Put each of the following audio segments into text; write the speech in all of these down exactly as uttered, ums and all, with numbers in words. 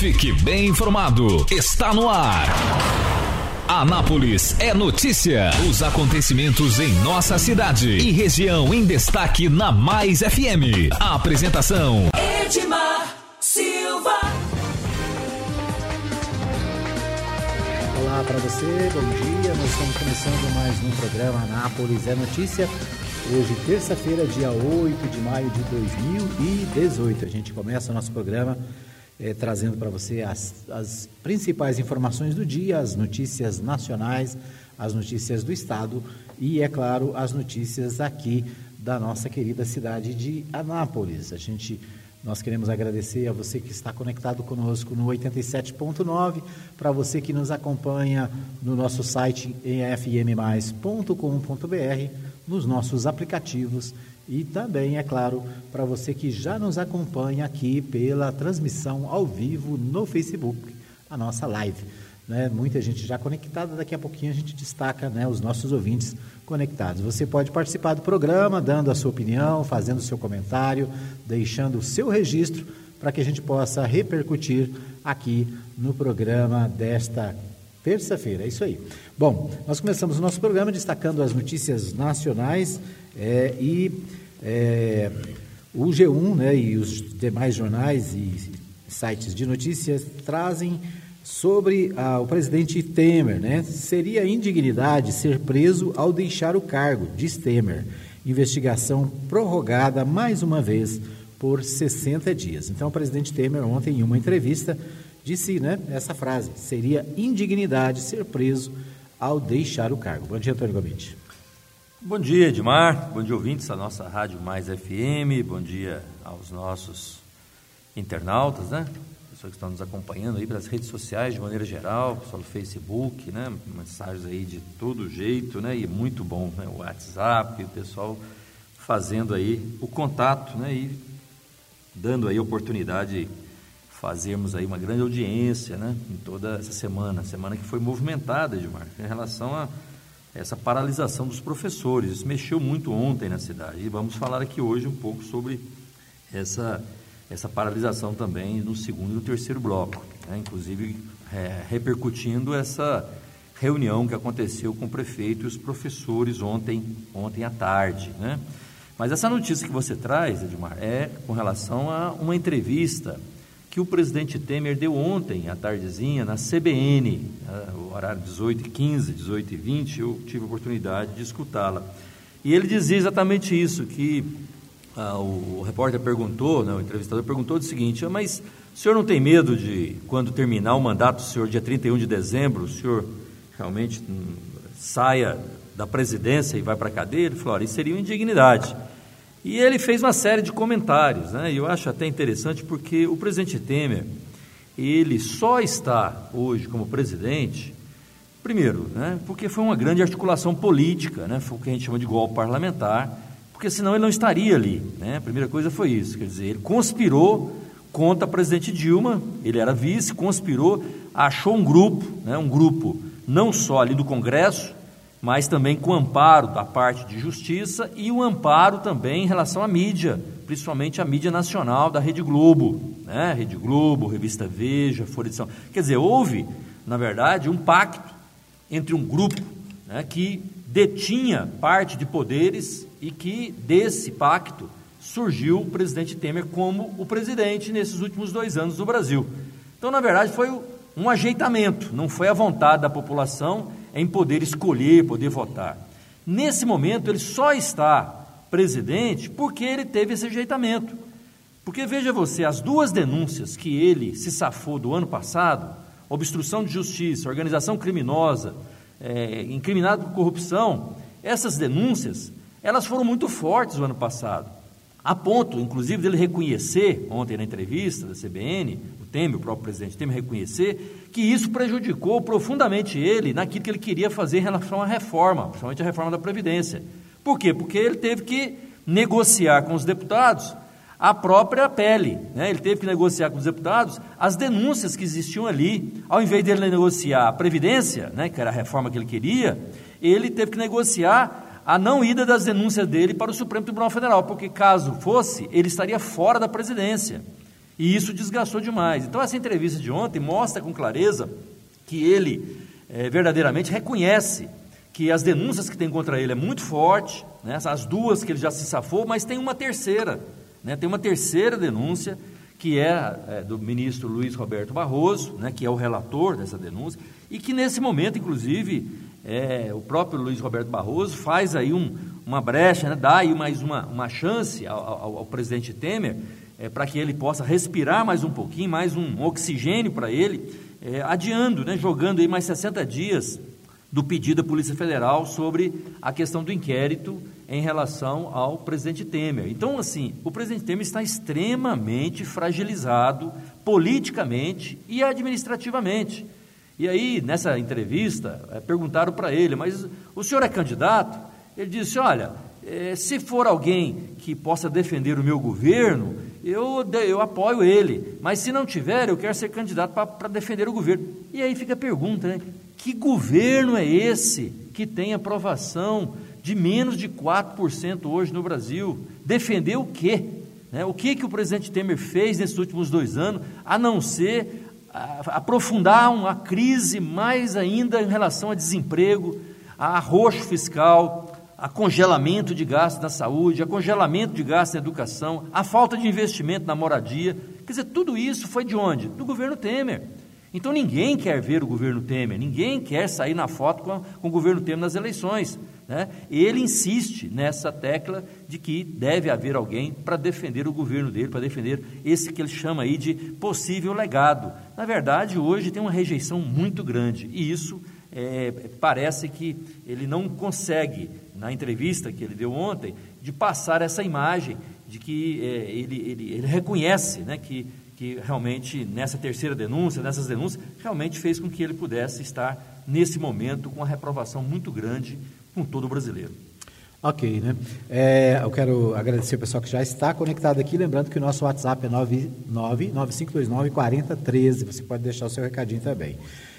Fique bem informado. Está no ar. Anápolis é notícia. Os acontecimentos em nossa cidade e região em destaque na Mais F M. A apresentação: Edmar Silva. Olá para você, bom dia. Nós estamos começando mais um programa Anápolis é Notícia. Hoje, terça-feira, dia oito de maio de dois mil e dezoito. A gente começa o nosso programa eh, trazendo para você as, as principais informações do dia, as notícias nacionais, as notícias do estado e, é claro, as notícias aqui da nossa querida cidade de Anápolis. A gente, nós queremos agradecer a você que está conectado conosco no oitenta e sete ponto nove, para você que nos acompanha no nosso site em f m mais ponto com ponto b r, nos nossos aplicativos e também, é claro, para você que já nos acompanha aqui pela transmissão ao vivo no Facebook, a nossa live. Né? Muita gente já conectada, daqui a pouquinho a gente destaca, né, os nossos ouvintes conectados. Você pode participar do programa, dando a sua opinião, fazendo o seu comentário, deixando o seu registro para que a gente possa repercutir aqui no programa desta terça-feira, é isso aí. Bom, nós começamos o nosso programa destacando as notícias nacionais é, e é, o G um, né, e os demais jornais e sites de notícias trazem sobre ah, o presidente Temer, né? Seria indignidade ser preso ao deixar o cargo, diz Temer. Investigação prorrogada mais uma vez por sessenta dias. Então, o presidente Temer ontem, em uma entrevista, disse, né, essa frase: seria indignidade ser preso ao deixar o cargo. Bom dia, Antônio Gomide. Bom dia, Edmar. Bom dia, ouvintes da nossa Rádio Mais F M. Bom dia aos nossos internautas, né? Pessoas que estão nos acompanhando aí pelas redes sociais de maneira geral, pessoal do Facebook, né? Mensagens aí de todo jeito, né? E muito bom, né? O WhatsApp, o pessoal fazendo aí o contato, né? E dando aí oportunidade fazermos aí uma grande audiência, né, em toda essa semana, semana que foi movimentada, Edmar, em relação a essa paralisação dos professores. Isso mexeu muito ontem na cidade e vamos falar aqui hoje um pouco sobre essa, essa paralisação também no segundo e no terceiro bloco, né, inclusive é, repercutindo essa reunião que aconteceu com o prefeito e os professores ontem, ontem à tarde, né. Mas essa notícia que você traz, Edmar, é com relação a uma entrevista que o presidente Temer deu ontem, à tardezinha, na C B N, o horário dezoito e quinze, dezoito e vinte, eu tive a oportunidade de escutá-la. E ele dizia exatamente isso, que ah, o, o repórter perguntou, né, o entrevistador perguntou o seguinte: mas o senhor não tem medo de, quando terminar o mandato do senhor, dia trinta e um de dezembro, o senhor realmente hum, saia da presidência e vai para a cadeia? Ele falou: olha, isso seria uma indignidade. E ele fez uma série de comentários, né? E eu acho até interessante porque o presidente Temer, ele só está hoje como presidente, primeiro, né, porque foi uma grande articulação política, né? Foi o que a gente chama de golpe parlamentar, porque senão ele não estaria ali, né? A primeira coisa foi isso, quer dizer, ele conspirou contra a presidente Dilma, ele era vice, conspirou, achou um grupo, né, um grupo não só ali do Congresso, mas também com amparo da parte de justiça e o amparo também em relação à mídia, principalmente a mídia nacional da Rede Globo, né? Rede Globo, Revista Veja, Folha de São Paulo. Quer dizer, houve, na verdade, um pacto entre um grupo, né, que detinha parte de poderes e que desse pacto surgiu o presidente Temer como o presidente nesses últimos dois anos do Brasil. Então, na verdade, foi um ajeitamento, não foi a vontade da população em poder escolher, poder votar. Nesse momento, ele só está presidente porque ele teve esse ajeitamento. Porque, veja você, as duas denúncias que ele se safou do ano passado, obstrução de justiça, organização criminosa, é, incriminado por corrupção, essas denúncias, elas foram muito fortes no ano passado, a ponto, inclusive, dele reconhecer, ontem na entrevista da C B N, o Temer, o próprio presidente Temer, reconhecer que isso prejudicou profundamente ele naquilo que ele queria fazer em relação à reforma, principalmente a reforma da Previdência. Por quê? Porque ele teve que negociar com os deputados a própria pele, né? Ele teve que negociar com os deputados as denúncias que existiam ali. Ao invés dele negociar a Previdência, né, que era a reforma que ele queria, ele teve que negociar a não ida das denúncias dele para o Supremo Tribunal Federal, porque caso fosse, ele estaria fora da presidência. E isso desgastou demais. Então, essa entrevista de ontem mostra com clareza que ele é, verdadeiramente reconhece que as denúncias que tem contra ele é muito forte, né? As duas que ele já se safou, mas tem uma terceira, né? Tem uma terceira denúncia, que é, é do ministro Luiz Roberto Barroso, né? Que é o relator dessa denúncia, e que nesse momento, inclusive, é, o próprio Luiz Roberto Barroso faz aí um, uma brecha, né? Dá aí mais uma, uma chance ao, ao, ao presidente Temer, é, para que ele possa respirar mais um pouquinho, mais um oxigênio para ele, é, adiando, né? Jogando aí mais sessenta dias do pedido da Polícia Federal sobre a questão do inquérito em relação ao presidente Temer. Então, assim, o presidente Temer está extremamente fragilizado politicamente e administrativamente. E aí, nessa entrevista, é, perguntaram para ele, mas o senhor é candidato? Ele disse, olha, é, se for alguém que possa defender o meu governo, eu, eu apoio ele, mas se não tiver, eu quero ser candidato para defender o governo. E aí fica a pergunta, né? Que governo é esse que tem aprovação de menos de quatro por cento hoje no Brasil? Defender o quê? Né? O que, que o presidente Temer fez nesses últimos dois anos, a não ser a, aprofundar uma crise mais ainda em relação a desemprego, a arroxo fiscal, a congelamento de gastos na saúde, a congelamento de gastos na educação, a falta de investimento na moradia. Quer dizer, tudo isso foi de onde? Do governo Temer. Então, ninguém quer ver o governo Temer, ninguém quer sair na foto com, a, com o governo Temer nas eleições, né? Ele insiste nessa tecla de que deve haver alguém para defender o governo dele, para defender esse que ele chama aí de possível legado. Na verdade, hoje tem uma rejeição muito grande, e isso é, parece que ele não consegue, na entrevista que ele deu ontem, de passar essa imagem de que é, ele, ele, ele reconhece, né, que que realmente nessa terceira denúncia, nessas denúncias, realmente fez com que ele pudesse estar nesse momento com uma reprovação muito grande com todo o brasileiro. Ok, né? É, eu quero agradecer o pessoal que já está conectado aqui, lembrando que o nosso WhatsApp é nove nove nove cinco dois nove quatro zero um três, você pode deixar o seu recadinho também.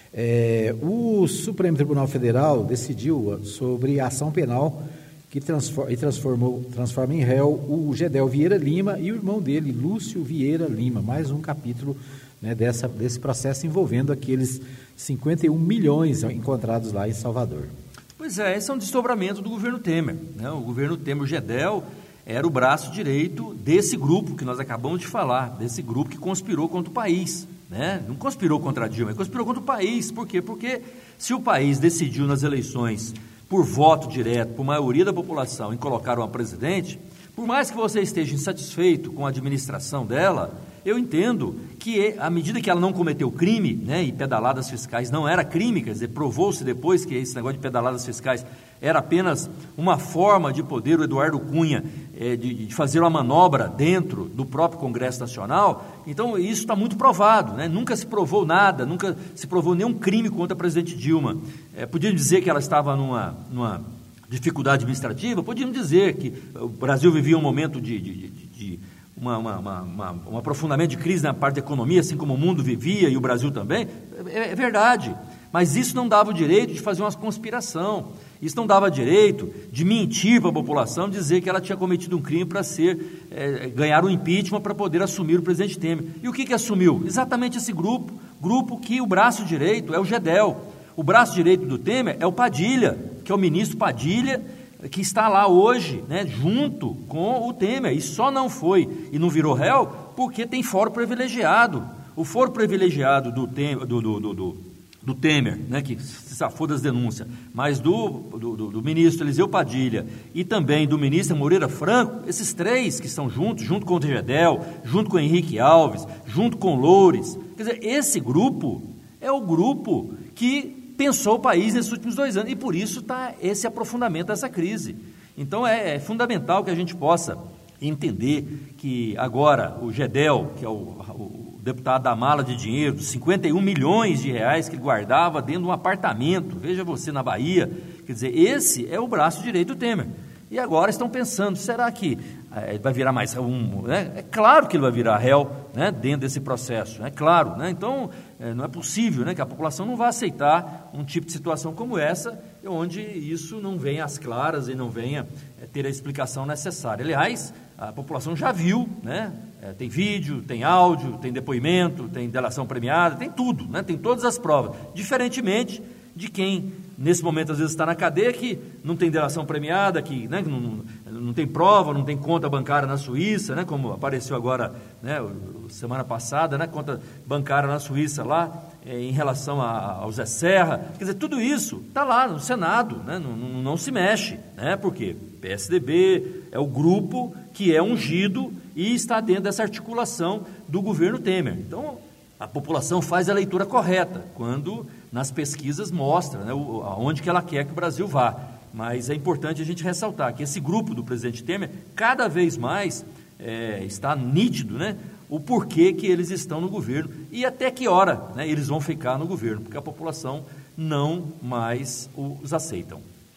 É, o Supremo Tribunal Federal decidiu sobre a ação penal que transforma, e transformou, transforma em réu o Gedel Vieira Lima e o irmão dele, Lúcio Vieira Lima. Mais um capítulo, né, dessa, desse processo envolvendo aqueles cinquenta e um milhões encontrados lá em Salvador. Pois é, esse é um desdobramento do governo Temer, né? O governo Temer, o Gedel, era o braço direito desse grupo que nós acabamos de falar, desse grupo que conspirou contra o país, né? Não conspirou contra a Dilma, ele conspirou contra o país. Por quê? Porque se o país decidiu nas eleições por voto direto, por maioria da população, em colocar uma presidente, por mais que você esteja insatisfeito com a administração dela, eu entendo que, à medida que ela não cometeu crime, né, e pedaladas fiscais não era crime, quer dizer, provou-se depois que esse negócio de pedaladas fiscais era apenas uma forma de poder o Eduardo Cunha é, de, de fazer uma manobra dentro do próprio Congresso Nacional. Então isso está muito provado, né? Nunca se provou nada, nunca se provou nenhum crime contra a presidente Dilma. É, podiam dizer que ela estava numa, numa dificuldade administrativa, podiam dizer que o Brasil vivia um momento de, de, de, de uma, uma, uma, uma, um aprofundamento de crise na parte da economia, assim como o mundo vivia e o Brasil também. É, é verdade, mas isso não dava o direito de fazer uma conspiração. Isso não dava direito de mentir para a população, dizer que ela tinha cometido um crime para ser, é, ganhar um impeachment para poder assumir o presidente Temer. E o que que assumiu? Exatamente esse grupo, grupo que o braço direito é o Gedel. O braço direito do Temer é o Padilha, que é o ministro Padilha, que está lá hoje, né, junto com o Temer, e só não foi e não virou réu porque tem foro privilegiado. O foro privilegiado do Temer, do, do, do, do, do Temer, né, que se safou das denúncias, mas do, do, do, do ministro Eliseu Padilha e também do ministro Moreira Franco, esses três que estão juntos, junto com o Gedel, junto com o Henrique Alves, junto com o Loures, quer dizer, esse grupo é o grupo que pensou o país nesses últimos dois anos, e por isso está esse aprofundamento dessa crise. Então é, é fundamental que a gente possa entender que agora o Gedel, que é o, o deputado da mala de dinheiro, dos cinquenta e um milhões de reais que ele guardava dentro de um apartamento, veja você, na Bahia, quer dizer, esse é o braço direito do Temer. E agora estão pensando, será que é, vai virar mais um... Né? É claro que ele vai virar réu, né, dentro desse processo, é claro. Né? Então, é, não é possível, né, que a população não vá aceitar um tipo de situação como essa, onde isso não venha às claras e não venha é, ter a explicação necessária. Aliás, a população já viu, né? É, tem vídeo, tem áudio, tem depoimento, tem delação premiada, tem tudo, né? Tem todas as provas, diferentemente de quem nesse momento às vezes está na cadeia, que não tem delação premiada, que, né, não, não, não tem prova, não tem conta bancária na Suíça, né, como apareceu agora, né, semana passada, né, conta bancária na Suíça lá, é, em relação a, ao Zé Serra. Quer dizer, tudo isso está lá no Senado, né, não, não, não se mexe, né, porque P S D B é o grupo que é ungido e está dentro dessa articulação do governo Temer. Então, a população faz a leitura correta quando nas pesquisas mostra, né, aonde que ela quer que o Brasil vá. Mas é importante a gente ressaltar que esse grupo do presidente Temer, cada vez mais é, está nítido, né, o porquê que eles estão no governo e até que hora, né, eles vão ficar no governo, porque a população não mais os aceitam.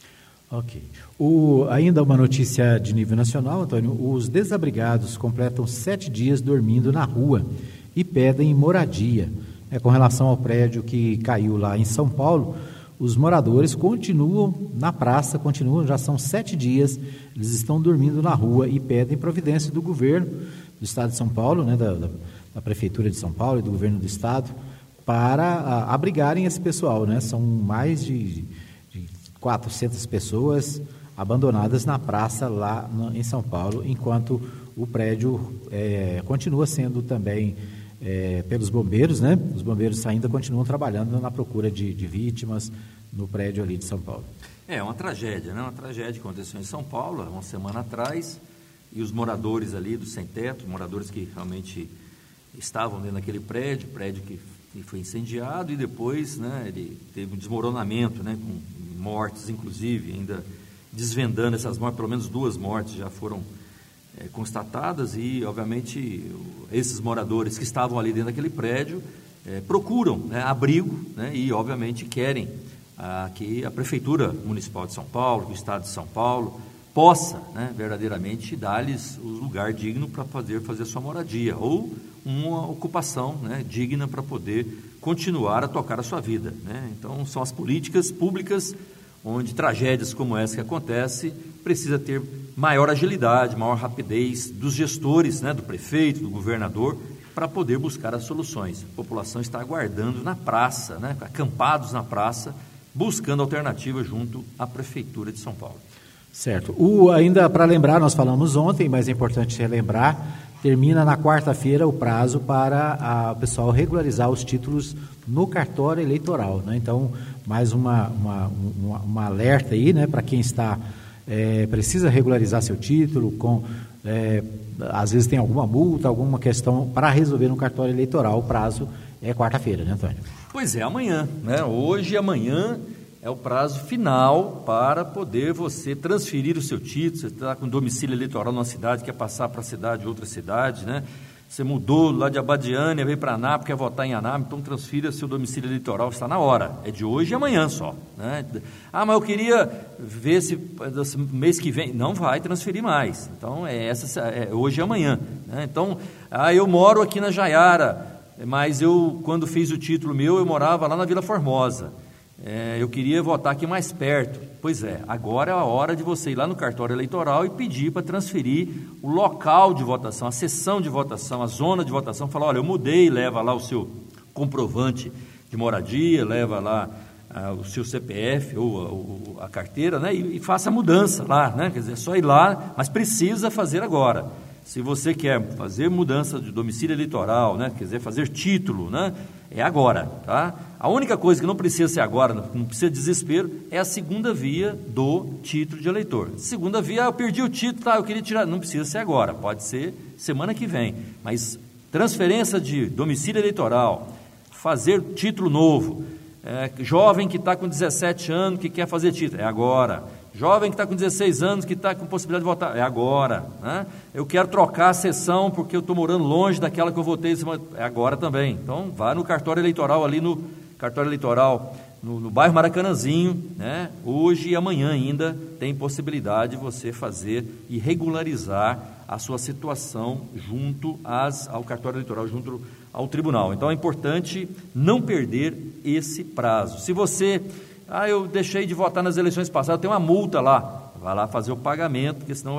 Ok. O, ainda uma notícia de nível nacional, Antônio: os desabrigados completam sete dias dormindo na rua e pedem moradia. É, com relação ao prédio que caiu lá em São Paulo, os moradores continuam na praça, continuam, já são sete dias, eles estão dormindo na rua e pedem providência do governo do Estado de São Paulo, né, da, da, da Prefeitura de São Paulo e do governo do Estado, para a, abrigarem esse pessoal, né? São mais de, de quatrocentas pessoas abandonadas na praça lá no, em São Paulo, enquanto o prédio é, continua sendo também É, pelos bombeiros, né? Os bombeiros ainda continuam trabalhando na procura de, de vítimas no prédio ali de São Paulo. É uma tragédia, né? Uma tragédia que aconteceu em São Paulo, uma semana atrás, e os moradores ali do sem-teto, moradores que realmente estavam dentro daquele prédio, prédio que, que foi incendiado e depois, né, ele teve um desmoronamento, né, com mortes, inclusive, ainda desvendando essas mortes, pelo menos duas mortes já foram É, constatadas e, obviamente, esses moradores que estavam ali dentro daquele prédio é, procuram, né, abrigo, né, e, obviamente, querem ah, que a Prefeitura Municipal de São Paulo, que o Estado de São Paulo, possa, né, verdadeiramente dar-lhes o lugar digno para poder fazer a sua moradia ou uma ocupação, né, digna para poder continuar a tocar a sua vida, né? Então, são as políticas públicas onde tragédias como essa que acontece precisa ter maior agilidade, maior rapidez dos gestores, né, do prefeito, do governador, para poder buscar as soluções. A população está aguardando na praça, né, acampados na praça, buscando alternativa junto à Prefeitura de São Paulo. Certo. O, ainda para lembrar, nós falamos ontem, mas é importante relembrar, termina na quarta-feira o prazo para o pessoal regularizar os títulos no cartório eleitoral, né? Então, mais uma, uma, uma, uma alerta aí, né, para quem está... É, precisa regularizar seu título, com, é, às vezes tem alguma multa, alguma questão para resolver no cartório eleitoral. O prazo é quarta-feira, né, Antônio? Pois é, amanhã, né? Hoje e amanhã é o prazo final para poder você transferir o seu título. Você está com domicílio eleitoral numa cidade, quer passar para a cidade, outra cidade, né? Você mudou lá de Abadiânia, veio para Anápolis, quer votar em Anápolis, então transfira seu domicílio eleitoral, está na hora, é de hoje e amanhã só, né? Ah, mas eu queria ver se mês que vem, não vai transferir mais, então é, essa, é hoje e amanhã, né? Então, ah, eu moro aqui na Jaiara, mas eu, quando fiz o título meu, eu morava lá na Vila Formosa, é, eu queria votar aqui mais perto. Pois é, agora é a hora de você ir lá no cartório eleitoral e pedir para transferir o local de votação, a sessão de votação, a zona de votação, falar, olha, eu mudei, leva lá o seu comprovante de moradia, leva lá ah, o seu C P F ou a, a carteira, né, e, e faça a mudança lá, né, quer dizer, é só ir lá, mas precisa fazer agora. Se você quer fazer mudança de domicílio eleitoral, né, quer dizer, fazer título, né, é agora, tá? A única coisa que não precisa ser agora, não precisa de desespero, é a segunda via do título de eleitor. Segunda via, eu perdi o título, tá, eu queria tirar, não precisa ser agora, pode ser semana que vem, mas transferência de domicílio eleitoral, fazer título novo, é, jovem que está com dezessete anos, que quer fazer título, é agora. Jovem que está com dezesseis anos, que está com possibilidade de votar, é agora, né? Eu quero trocar a sessão porque eu estou morando longe daquela que eu votei, é agora também. Então, vá no cartório eleitoral, ali no cartório eleitoral, no, no bairro Maracanãzinho, né? Hoje e amanhã ainda tem possibilidade de você fazer e regularizar a sua situação junto às, ao cartório eleitoral, junto ao tribunal. Então, é importante não perder esse prazo. Se você... Ah, eu deixei de votar nas eleições passadas, tem uma multa lá. Vai lá fazer o pagamento, porque senão vai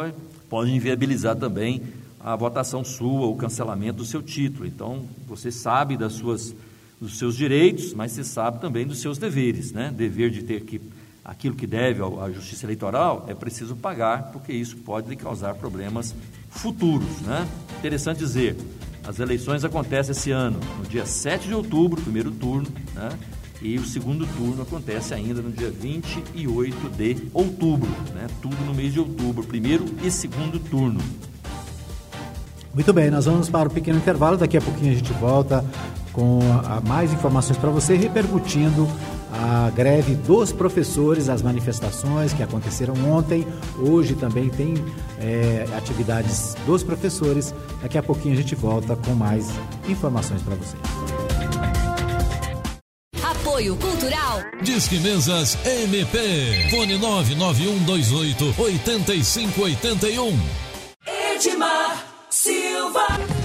pode inviabilizar também a votação sua, o cancelamento do seu título. Então, você sabe das suas, dos seus direitos, mas você sabe também dos seus deveres, né? Dever de ter que, aquilo que deve à Justiça Eleitoral, é preciso pagar, porque isso pode lhe causar problemas futuros, né? Interessante dizer, as eleições acontecem esse ano, no dia sete de outubro, primeiro turno, né? E o segundo turno acontece ainda no dia vinte e oito de outubro, né? Tudo no mês de outubro, primeiro e segundo turno. Muito bem, nós vamos para o pequeno intervalo, daqui a pouquinho a gente volta com a, a mais informações para você, repercutindo a greve dos professores, as manifestações que aconteceram ontem, hoje também tem é, atividades dos professores, daqui a pouquinho a gente volta com mais informações para você. Apoio Cultural. Disque Mesas M P. Fone nove nove um dois oito oito cinco oito um. Edmar Silva,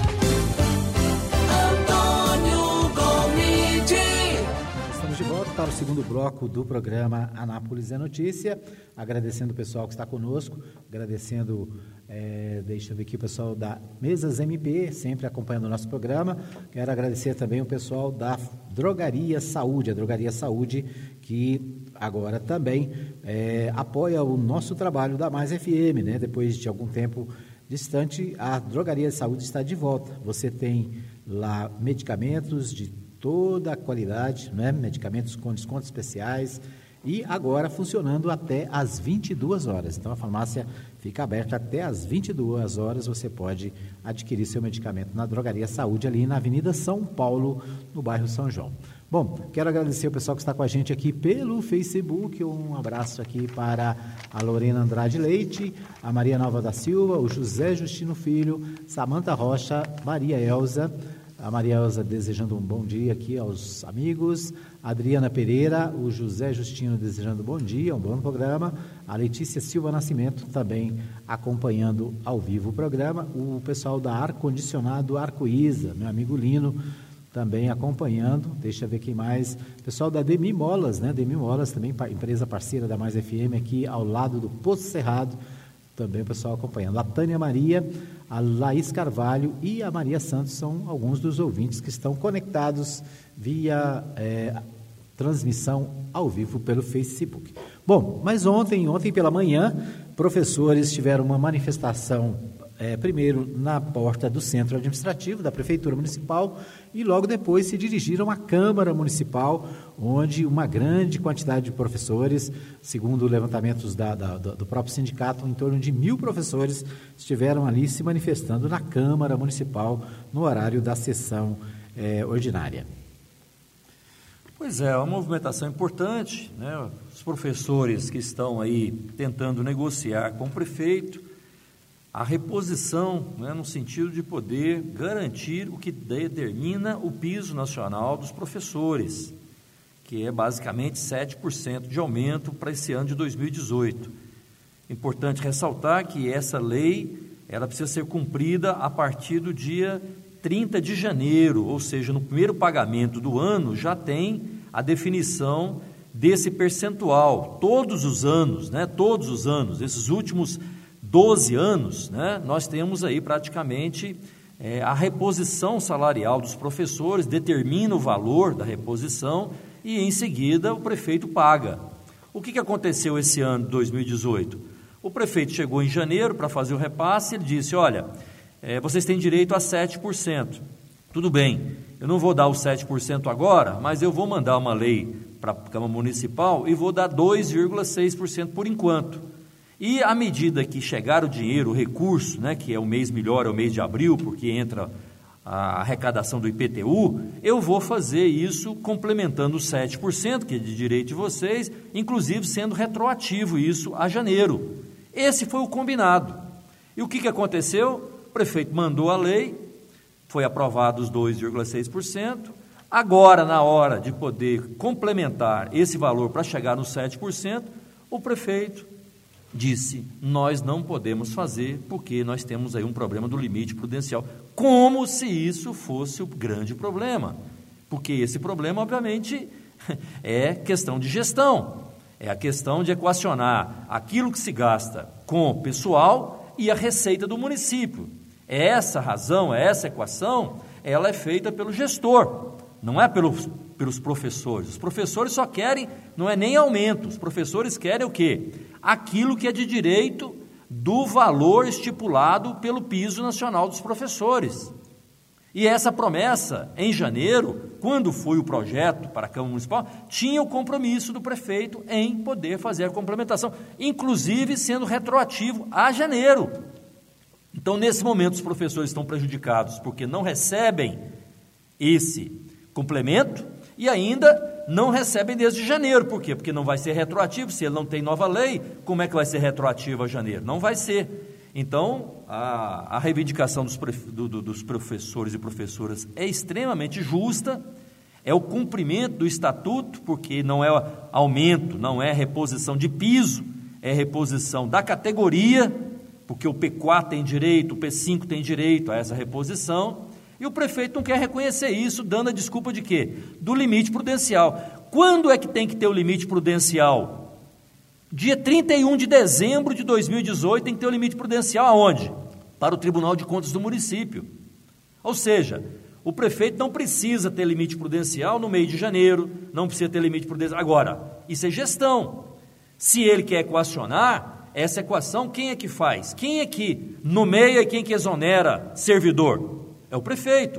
Antônio Gomide. Estamos de volta para o segundo bloco do programa Anápolis é Notícia. Agradecendo o pessoal que está conosco, agradecendo, é, deixa eu ver aqui o pessoal da Mesas M P, sempre acompanhando o nosso programa. Quero agradecer também o pessoal da Drogaria Saúde, a Drogaria Saúde, que agora também é, apoia o nosso trabalho da Mais F M, né? Depois de algum tempo distante, a Drogaria Saúde está de volta. Você tem lá medicamentos de toda a qualidade, né? Medicamentos com descontos especiais e agora funcionando até às vinte e duas horas. Então a farmácia fica aberta até às vinte e duas horas. Você pode adquirir seu medicamento na Drogaria Saúde, ali na Avenida São Paulo, no bairro São João. Bom, quero agradecer o pessoal que está com a gente aqui pelo Facebook. Um abraço aqui para a Lorena Andrade Leite, a Maria Nova da Silva, o José Justino Filho, Samanta Rocha, Maria Elza, a Maria Elza desejando um bom dia aqui aos amigos, a Adriana Pereira, o José Justino desejando bom dia, um bom programa, a Letícia Silva Nascimento também acompanhando ao vivo o programa, o pessoal da Ar Condicionado Arco-Isa, meu amigo Lino, também acompanhando, deixa eu ver quem mais, pessoal da Demi Molas, né, Demi Molas também, empresa parceira da Mais F M aqui ao lado do Poço Cerrado, também o pessoal acompanhando, a Tânia Maria, a Laís Carvalho e a Maria Santos são alguns dos ouvintes que estão conectados via é, transmissão ao vivo pelo Facebook. Bom, mas ontem, ontem pela manhã, professores tiveram uma manifestação É, primeiro na porta do centro administrativo da Prefeitura Municipal e logo depois se dirigiram à Câmara Municipal, onde uma grande quantidade de professores, segundo levantamentos da, da, do próprio sindicato, em torno de mil professores estiveram ali se manifestando na Câmara Municipal no horário da sessão é, ordinária. Pois é, uma movimentação importante, né? Os professores que estão aí tentando negociar com o prefeito a reposição, né, no sentido de poder garantir o que determina o piso nacional dos professores, que é basicamente sete por cento de aumento para esse ano de dois mil e dezoito. Importante ressaltar que essa lei ela precisa ser cumprida a partir do dia trinta de janeiro, ou seja, no primeiro pagamento do ano já tem a definição desse percentual, todos os anos, né, todos os anos, esses últimos doze anos, né, nós temos aí praticamente é, a reposição salarial dos professores, determina o valor da reposição e em seguida o prefeito paga. O que, que aconteceu esse ano de dois mil e dezoito? O prefeito chegou em janeiro para fazer o repasse, ele disse, olha, é, vocês têm direito a sete por cento, tudo bem, eu não vou dar os sete por cento agora, mas eu vou mandar uma lei para a Câmara Municipal e vou dar dois vírgula seis por cento por enquanto. E à medida que chegar o dinheiro, o recurso, né, que é o mês melhor, é o mês de abril, porque entra a arrecadação do I P T U, eu vou fazer isso complementando os sete por cento, que é de direito de vocês, inclusive sendo retroativo isso a janeiro. Esse foi o combinado. E o que, que aconteceu? O prefeito mandou a lei, foi aprovado os dois vírgula seis por cento, agora na hora de poder complementar esse valor para chegar nos sete por cento, o prefeito disse, nós não podemos fazer porque nós temos aí um problema do limite prudencial, como se isso fosse o grande problema, porque esse problema obviamente é questão de gestão, é a questão de equacionar aquilo que se gasta com pessoal e a receita do município. Essa razão, essa equação, ela é feita pelo gestor, não é pelos, pelos professores. Os professores só querem, não é nem aumento, os professores querem o quê? Aquilo que é de direito do valor estipulado pelo piso nacional dos professores. E essa promessa, em janeiro, quando foi o projeto para a Câmara Municipal, tinha o compromisso do prefeito em poder fazer a complementação, inclusive sendo retroativo a janeiro. Então, nesse momento, os professores estão prejudicados porque não recebem esse complemento e ainda não recebem desde janeiro. Por quê? Porque não vai ser retroativo. Se ele não tem nova lei, como é que vai ser retroativo a janeiro? Não vai ser. Então, a, a reivindicação dos, do, do, dos professores e professoras é extremamente justa, é o cumprimento do estatuto, porque não é aumento, não é reposição de piso, é reposição da categoria, porque o P quatro tem direito, o P cinco tem direito a essa reposição, e o prefeito não quer reconhecer isso, dando a desculpa de quê? Do limite prudencial. Quando é que tem que ter o limite prudencial? Dia trinta e um de dezembro de dois mil e dezoito tem que ter o limite prudencial aonde? Para o Tribunal de Contas do município. Ou seja, o prefeito não precisa ter limite prudencial no mês de janeiro, não precisa ter limite prudencial. Agora, isso é gestão. Se ele quer equacionar essa equação, quem é que faz? Quem é que nomeia e quem que exonera servidor? É o prefeito.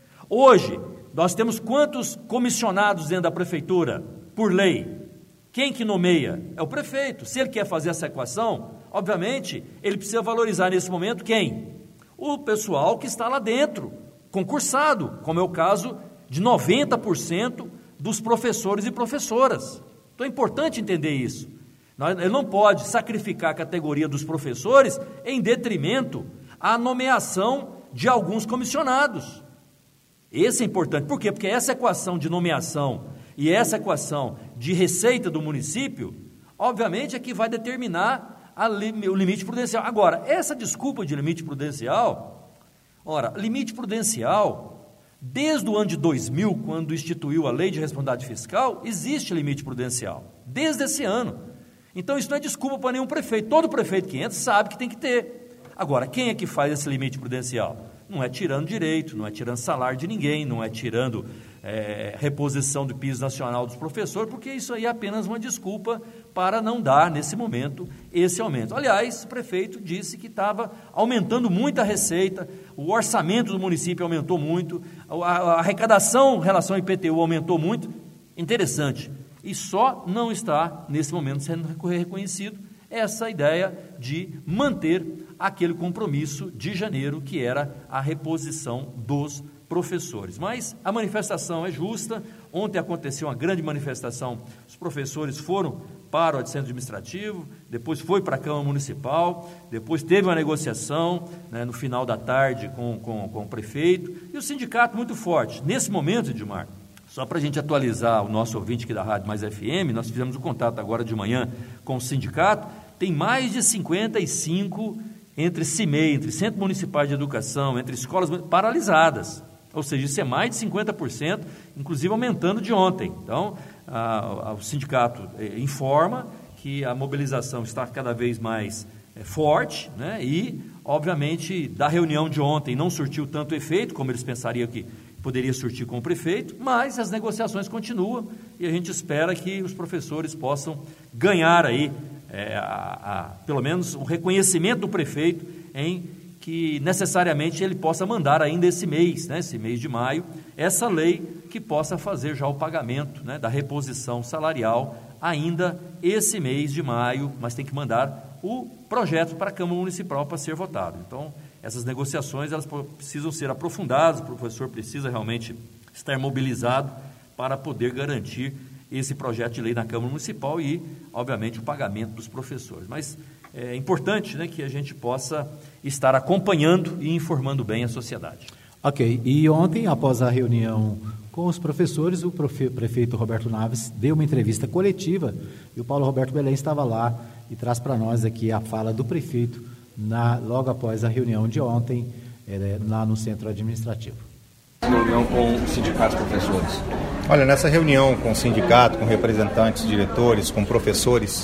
Hoje, nós temos quantos comissionados dentro da prefeitura, por lei? Quem que nomeia? É o prefeito. Se ele quer fazer essa equação, obviamente, ele precisa valorizar nesse momento quem? O pessoal que está lá dentro, concursado, como é o caso de noventa por cento dos professores e professoras. Então é importante entender isso. Ele não pode sacrificar a categoria dos professores em detrimento à nomeação de alguns comissionados. Esse é importante. Por quê? Porque essa equação de nomeação e essa equação de receita do município, obviamente, é que vai determinar a li, o limite prudencial. Agora, essa desculpa de limite prudencial, ora, limite prudencial, desde o ano de dois mil, quando instituiu a Lei de Responsabilidade Fiscal, existe limite prudencial, desde esse ano. Então, isso não é desculpa para nenhum prefeito. Todo prefeito que entra sabe que tem que ter. Agora, quem é que faz esse limite prudencial? Não é tirando direito, não é tirando salário de ninguém, não é tirando é, reposição do piso nacional dos professores, porque isso aí é apenas uma desculpa para não dar, nesse momento, esse aumento. Aliás, o prefeito disse que estava aumentando muito a receita, o orçamento do município aumentou muito, a, a arrecadação em relação ao I P T U aumentou muito. Interessante. E só não está, nesse momento, sendo reconhecido essa ideia de manter aquele compromisso de janeiro, que era a reposição dos professores. Mas a manifestação é justa. Ontem aconteceu uma grande manifestação, os professores foram para o centro administrativo, depois foi para a Câmara Municipal, depois teve uma negociação, né, no final da tarde com, com, com o prefeito, e o sindicato muito forte. Nesse momento, Edmar, só para a gente atualizar o nosso ouvinte aqui da Rádio Mais F M, nós fizemos um contato agora de manhã com o sindicato, tem mais de cinquenta e cinco entre C I M E I, entre Centros Municipais de Educação, entre escolas paralisadas, ou seja, isso é mais de cinquenta por cento, inclusive aumentando de ontem. Então, a, a, o sindicato eh, informa que a mobilização está cada vez mais eh, forte, né, e, obviamente, da reunião de ontem não surtiu tanto efeito, como eles pensariam que poderia surtir com o prefeito, mas as negociações continuam e a gente espera que os professores possam ganhar aí, é, a, a, pelo menos, o reconhecimento do prefeito em que necessariamente ele possa mandar ainda esse mês, né, esse mês de maio, essa lei que possa fazer já o pagamento, né, da reposição salarial ainda esse mês de maio, mas tem que mandar o projeto para a Câmara Municipal para ser votado. Então, essas negociações elas precisam ser aprofundadas, o professor precisa realmente estar mobilizado para poder garantir esse projeto de lei na Câmara Municipal e, obviamente, o pagamento dos professores. Mas é importante, né, que a gente possa estar acompanhando e informando bem a sociedade. Ok, e ontem, após a reunião com os professores, o profe- prefeito Roberto Naves deu uma entrevista coletiva e o Paulo Roberto Belém estava lá e traz para nós aqui a fala do prefeito Na, logo após a reunião de ontem, é, lá no centro administrativo. Reunião com os sindicatos professores. Olha, nessa reunião com o sindicato, com representantes, diretores, com professores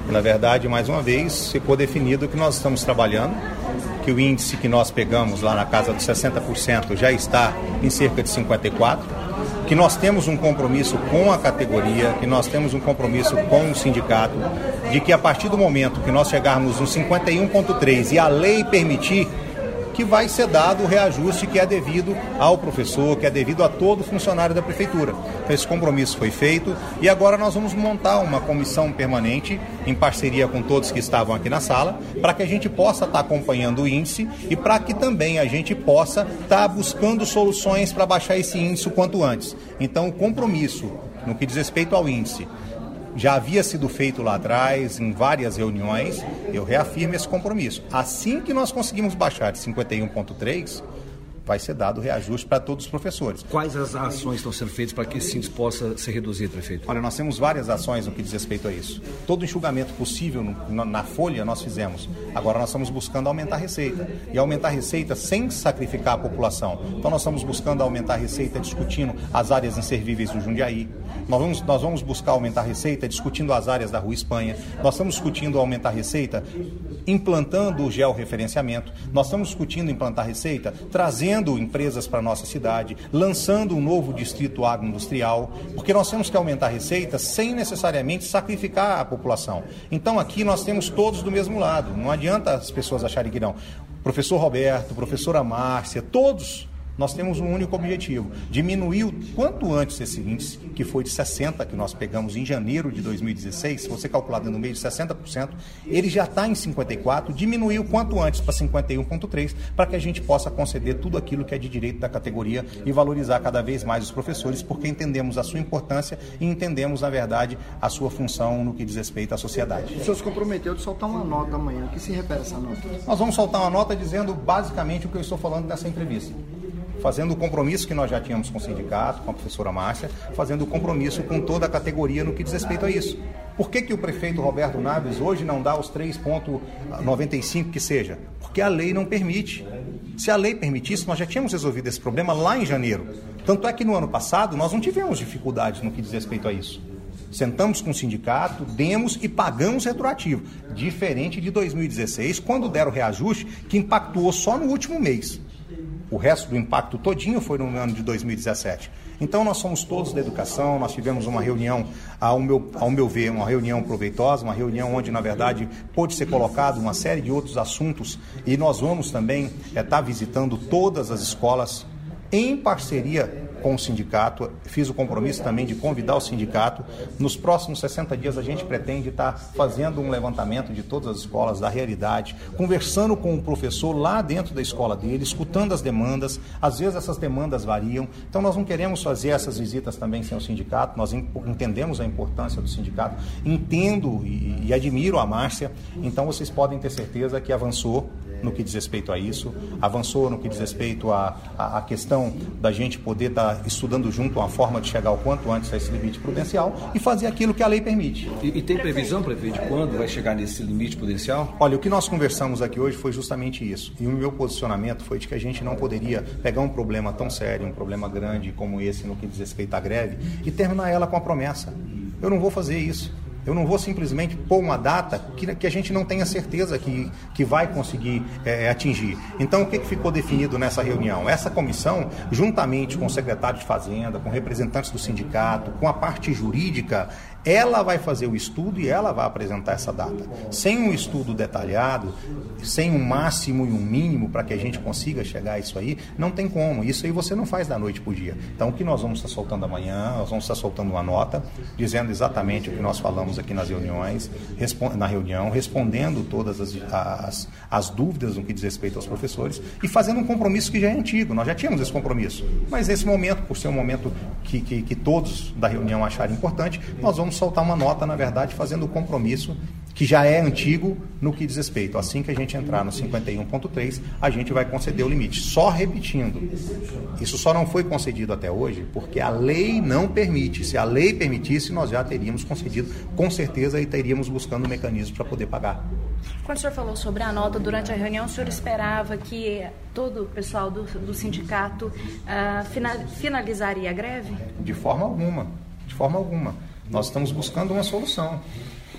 Na verdade, mais uma vez, ficou definido que nós estamos trabalhando, que o índice que nós pegamos lá na casa dos sessenta por cento já está em cerca de cinquenta e quatro por cento, que nós temos um compromisso com a categoria, que nós temos um compromisso com o sindicato, de que a partir do momento que nós chegarmos no cinquenta e um vírgula três e a lei permitir, que vai ser dado o reajuste que é devido ao professor, que é devido a todo funcionário da prefeitura. Então, esse compromisso foi feito e agora nós vamos montar uma comissão permanente em parceria com todos que estavam aqui na sala, para que a gente possa estar acompanhando o índice e para que também a gente possa estar buscando soluções para baixar esse índice o quanto antes. Então, o compromisso no que diz respeito ao índice já havia sido feito lá atrás, em várias reuniões, eu reafirmo esse compromisso. Assim que nós conseguimos baixar de cinquenta e um vírgula três, vai ser dado o reajuste para todos os professores. Quais as ações estão sendo feitas para que esse índice possa ser reduzido, prefeito? Olha, nós temos várias ações no que diz respeito a isso. Todo enxugamento possível no, na folha nós fizemos. Agora nós estamos buscando aumentar a receita. E aumentar a receita sem sacrificar a população. Então nós estamos buscando aumentar a receita discutindo as áreas inservíveis do Jundiaí. Nós vamos, nós vamos buscar aumentar a receita discutindo as áreas da Rua Espanha. Nós estamos discutindo aumentar a receita implantando o georreferenciamento. Nós estamos discutindo implantar a receita trazendo empresas para a nossa cidade, lançando um novo distrito agroindustrial, porque nós temos que aumentar a receita sem necessariamente sacrificar a população. Então aqui nós temos todos do mesmo lado, não adianta as pessoas acharem que não. Professor Roberto, professora Márcia, todos nós temos um único objetivo, diminuir o quanto antes esse índice, que foi de sessenta, que nós pegamos em janeiro de dois mil e dezesseis, se você calcular no meio de sessenta por cento, ele já está em cinquenta e quatro, diminuir o quanto antes para cinquenta e um vírgula três, para que a gente possa conceder tudo aquilo que é de direito da categoria e valorizar cada vez mais os professores, porque entendemos a sua importância e entendemos, na verdade, a sua função no que diz respeito à sociedade. O senhor se comprometeu de soltar uma nota amanhã, o que se refere a essa nota? Nós vamos soltar uma nota dizendo basicamente o que eu estou falando nessa entrevista. Fazendo o compromisso que nós já tínhamos com o sindicato, com a professora Márcia, fazendo o compromisso com toda a categoria no que diz respeito a isso. Por que que o prefeito Roberto Naves hoje não dá os três vírgula noventa e cinco que seja? Porque a lei não permite. Se a lei permitisse, nós já tínhamos resolvido esse problema lá em janeiro. Tanto é que no ano passado nós não tivemos dificuldades no que diz respeito a isso. Sentamos com o sindicato, demos e pagamos retroativo. Diferente de dois mil e dezesseis, quando deram o reajuste, que impactuou só no último mês. O resto do impacto todinho foi no ano de dois mil e dezessete. Então nós somos todos da educação, nós tivemos uma reunião, ao meu, ao meu ver, uma reunião proveitosa, uma reunião onde, na verdade, pôde ser colocado uma série de outros assuntos e nós vamos também é, estar visitando todas as escolas em parceria com o sindicato. Fiz o compromisso também de convidar o sindicato. Nos próximos sessenta dias a gente pretende estar fazendo um levantamento de todas as escolas, da realidade, conversando com o professor lá dentro da escola dele, escutando as demandas. Às vezes essas demandas variam, então nós não queremos fazer essas visitas também sem o sindicato. Nós entendemos a importância do sindicato, entendo e, e admiro a Márcia, então vocês podem ter certeza que avançou no que diz respeito a isso, avançou no que diz respeito à a, a questão da gente poder estar estudando junto uma forma de chegar o quanto antes a esse limite prudencial e fazer aquilo que a lei permite. E, e tem previsão, prefeito, de quando vai chegar nesse limite prudencial? Olha, o que nós conversamos aqui hoje foi justamente isso. E o meu posicionamento foi de que a gente não poderia pegar um problema tão sério, um problema grande como esse no que diz respeito à greve e terminar ela com a promessa. Eu não vou fazer isso. Eu não vou simplesmente pôr uma data que, que a gente não tenha certeza que, que vai conseguir é, atingir. Então, o que, que ficou definido nessa reunião? Essa comissão, juntamente com o secretário de Fazenda, com representantes do sindicato, com a parte jurídica, ela vai fazer o estudo e ela vai apresentar essa data. Sem um estudo detalhado, sem um máximo e um mínimo para que a gente consiga chegar a isso aí, não tem como. Isso aí você não faz da noite para o dia. Então, o que nós vamos estar soltando amanhã, nós vamos estar soltando uma nota, dizendo exatamente o que nós falamos aqui nas reuniões, na reunião, respondendo todas as, as, as dúvidas no que diz respeito aos professores e fazendo um compromisso que já é antigo. Nós já tínhamos esse compromisso. Mas nesse momento, por ser um momento que, que, que todos da reunião acharem importante, nós vamos soltar uma nota, na verdade, fazendo o compromisso que já é antigo no que diz respeito. Assim que a gente entrar no cinquenta e um vírgula três, a gente vai conceder o limite. Só repetindo, isso só não foi concedido até hoje porque a lei não permite. Se a lei permitisse, nós já teríamos concedido, com certeza, e teríamos buscando um mecanismo para poder pagar. Quando o senhor falou sobre a nota durante a reunião, o senhor esperava que todo o pessoal do, do sindicato uh, final, finalizaria a greve? De forma alguma, de forma alguma. Nós estamos buscando uma solução.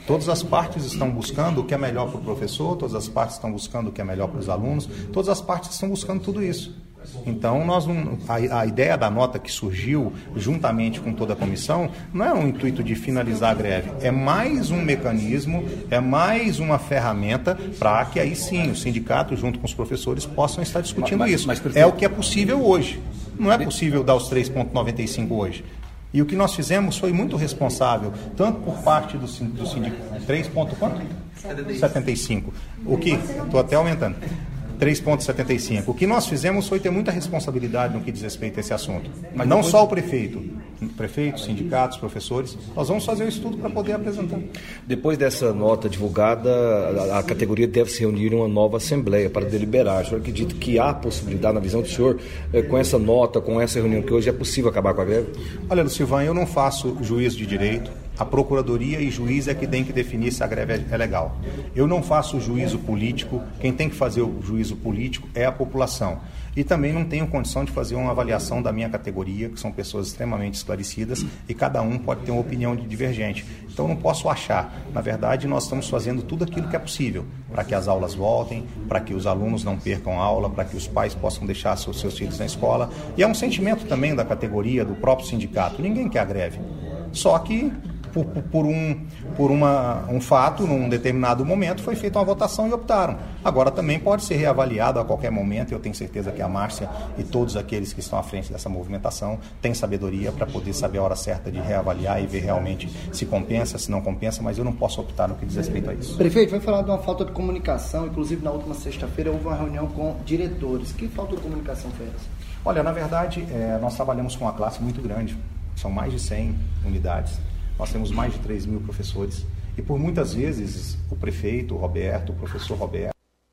Todas as partes estão buscando o que é melhor para o professor, todas as partes estão buscando o que é melhor para os alunos, todas as partes estão buscando tudo isso. Então, nós não, a, a ideia da nota que surgiu juntamente com toda a comissão não é um intuito de finalizar a greve, é mais um mecanismo, é mais uma ferramenta para que aí sim o sindicato, junto com os professores, possam estar discutindo mas, isso. Mas, mas, é o que é possível hoje. Não é possível dar os três vírgula noventa e cinco hoje. E o que nós fizemos foi muito responsável, tanto por parte do, do sindicato... três ponto setenta e cinco. O que? Estou até aumentando. três vírgula setenta e cinco. O que nós fizemos foi ter muita responsabilidade no que diz respeito a esse assunto. Mas não depois... só o prefeito, prefeito, sindicatos, professores, nós vamos fazer um estudo para poder apresentar. Depois dessa nota divulgada, a, a categoria deve se reunir em uma nova assembleia para deliberar. O senhor acredita que há possibilidade, na visão do senhor, com essa nota, com essa reunião que hoje é possível acabar com a greve? Olha, Lucilvan, eu não faço juízo de direito. A Procuradoria e juiz é que tem que definir se a greve é legal. Eu não faço juízo político, quem tem que fazer o juízo político é a população. E também não tenho condição de fazer uma avaliação da minha categoria, que são pessoas extremamente esclarecidas, e cada um pode ter uma opinião divergente. Então não posso achar. Na verdade, nós estamos fazendo tudo aquilo que é possível, para que as aulas voltem, para que os alunos não percam aula, para que os pais possam deixar seus, seus filhos na escola. E é um sentimento também da categoria, do próprio sindicato. Ninguém quer a greve. Só que... Por, por, um, por uma, um fato, num determinado momento, foi feita uma votação e optaram. Agora também pode ser reavaliado a qualquer momento. Eu tenho certeza que a Márcia e todos aqueles que estão à frente dessa movimentação têm sabedoria para poder saber a hora certa de reavaliar e ver realmente se compensa, se não compensa, mas eu não posso optar no que diz respeito a isso. Prefeito, vai falar de uma falta de comunicação, inclusive na última sexta-feira houve uma reunião com diretores. Que falta de comunicação foi essa? Olha, na verdade, é, nós trabalhamos com uma classe muito grande, são mais de cem unidades. Nós temos mais de três mil professores e por muitas vezes o prefeito, o Roberto, o professor Roberto...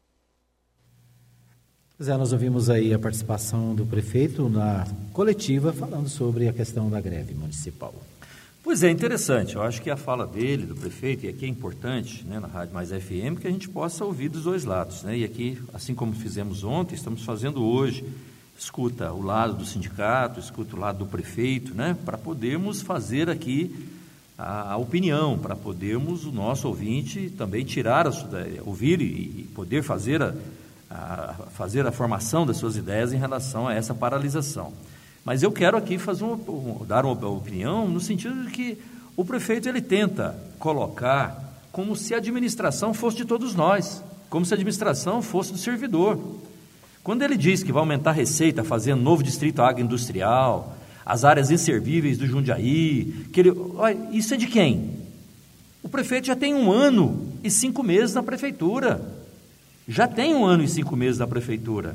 Pois é, nós ouvimos aí a participação do prefeito na coletiva falando sobre a questão da greve municipal. Pois é, interessante. Eu acho que a fala dele, do prefeito, e aqui é importante, né, na Rádio Mais F M, que a gente possa ouvir dos dois lados, né? E aqui, assim como fizemos ontem, estamos fazendo hoje. Escuta o lado do sindicato, escuta o lado do prefeito, né? Para podermos fazer aqui a, a opinião, para podermos, o nosso ouvinte, também tirar, a, ouvir e, e poder fazer a, a, fazer a formação das suas ideias em relação a essa paralisação. Mas eu quero aqui fazer um, um, dar uma opinião no sentido de que o prefeito ele tenta colocar como se a administração fosse de todos nós, como se a administração fosse do servidor. Quando ele diz que vai aumentar a receita fazendo novo distrito agroindustrial, as áreas inservíveis do Jundiaí, que ele, olha, isso é de quem? O prefeito já tem um ano e cinco meses na prefeitura. Já tem um ano e cinco meses na prefeitura.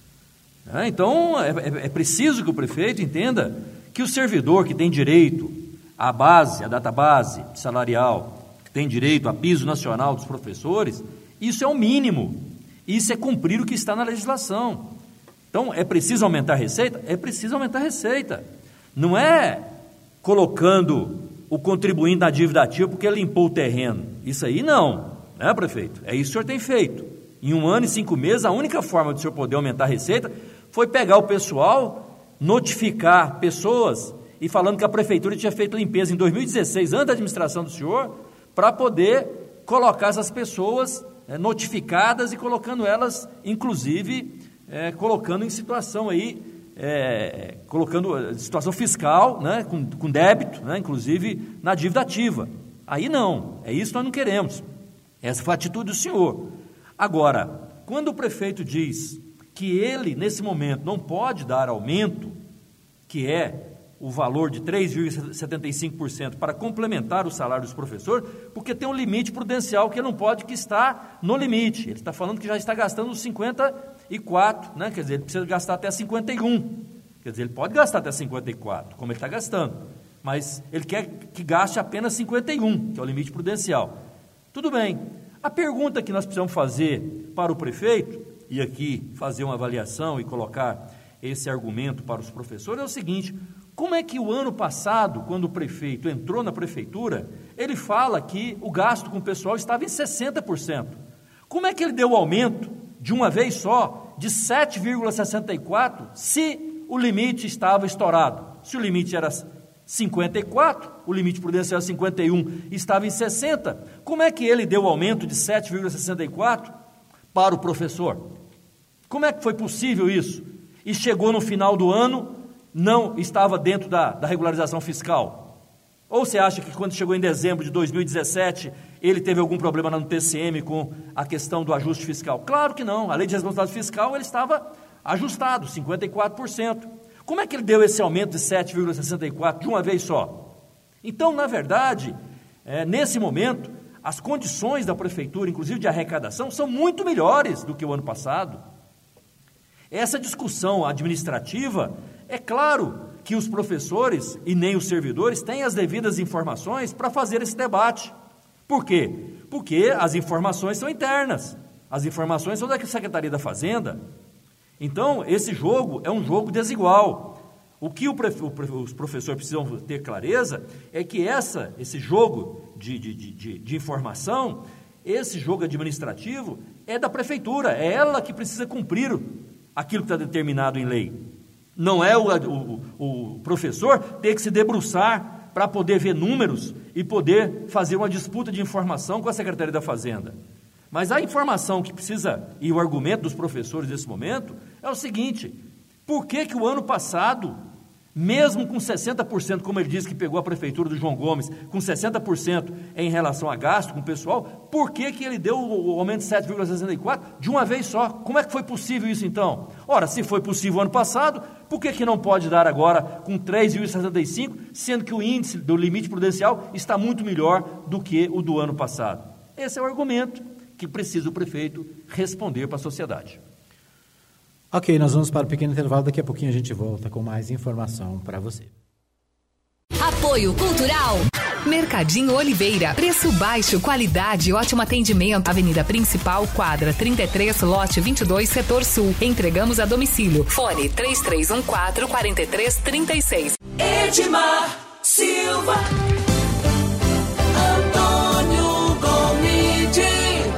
É, então, é, é, é preciso que o prefeito entenda que o servidor que tem direito à base, à database salarial, que tem direito a piso nacional dos professores, isso é o mínimo. Isso é cumprir o que está na legislação. Então, é preciso aumentar a receita? É preciso aumentar a receita. Não é colocando o contribuinte na dívida ativa porque ele limpou o terreno. Isso aí não, né, prefeito? É isso que o senhor tem feito. Em um ano e cinco meses, a única forma de o senhor poder aumentar a receita foi pegar o pessoal, notificar pessoas e falando que a prefeitura tinha feito limpeza em dois mil e dezesseis, antes da administração do senhor, para poder colocar essas pessoas é, notificadas e colocando elas, inclusive, é, colocando em situação aí, é, colocando situação fiscal, né, com, com débito, né, inclusive na dívida ativa. Aí não, é isso que nós não queremos. Essa foi a atitude do senhor. Agora, quando o prefeito diz que ele, nesse momento, não pode dar aumento, que é o valor de três vírgula setenta e cinco por cento para complementar o salário dos professores, porque tem um limite prudencial que ele não pode, que está no limite. Ele está falando que já está gastando os cinquenta e quatro, né? Quer dizer, ele precisa gastar até cinquenta e um. Quer dizer, ele pode gastar até cinquenta e quatro, como ele está gastando, mas ele quer que gaste apenas cinquenta e um, que é o limite prudencial. Tudo bem. A pergunta que nós precisamos fazer para o prefeito, e aqui fazer uma avaliação e colocar esse argumento para os professores, é o seguinte: como é que o ano passado, quando o prefeito entrou na prefeitura, ele fala que o gasto com o pessoal estava em sessenta por cento? Como é que ele deu o aumento de uma vez só de sete vírgula sessenta e quatro se o limite estava estourado? Se o limite era cinquenta e quatro, o limite prudencial cinquenta e um estava em sessenta. Como é que ele deu o aumento de sete vírgula sessenta e quatro para o professor? Como é que foi possível isso? E chegou no final do ano, não estava dentro da, da regularização fiscal? Ou você acha que quando chegou em dezembro de dois mil e dezessete, ele teve algum problema no T C M com a questão do ajuste fiscal? Claro que não. A lei de responsabilidade fiscal, ele estava ajustado, cinquenta e quatro por cento. Como é que ele deu esse aumento de sete vírgula sessenta e quatro de uma vez só? Então, na verdade, é, nesse momento, as condições da prefeitura, inclusive de arrecadação, são muito melhores do que o ano passado. Essa discussão administrativa, é claro que os professores e nem os servidores têm as devidas informações para fazer esse debate. Por quê? Porque as informações são internas, as informações são da Secretaria da Fazenda. Então, esse jogo é um jogo desigual. O que o prefe... os professores precisam ter clareza é que essa, esse jogo de, de, de, de informação, esse jogo administrativo, é da prefeitura, é ela que precisa cumprir aquilo que está determinado em lei. Não é o, o, o professor ter que se debruçar para poder ver números e poder fazer uma disputa de informação com a Secretaria da Fazenda. Mas a informação que precisa, e o argumento dos professores nesse momento, é o seguinte: por que que o ano passado, mesmo com sessenta por cento, como ele disse que pegou a prefeitura do João Gomes, com sessenta por cento em relação a gasto com o pessoal, por que que ele deu o aumento de sete vírgula sessenta e quatro de uma vez só? Como é que foi possível isso então? Ora, se foi possível ano passado, por que que não pode dar agora com três vírgula sessenta e cinco, sendo que o índice do limite prudencial está muito melhor do que o do ano passado? Esse é o argumento que precisa o prefeito responder para a sociedade. Ok, nós vamos para o pequeno intervalo, daqui a pouquinho a gente volta com mais informação para você. Apoio Cultural. Mercadinho Oliveira. Preço baixo, qualidade e ótimo atendimento. Avenida Principal, quadra trinta e três, lote vinte e dois, setor sul. Entregamos a domicílio. Fone três três um quatro, quatro três três seis. Edmar Silva. Antônio Gomide.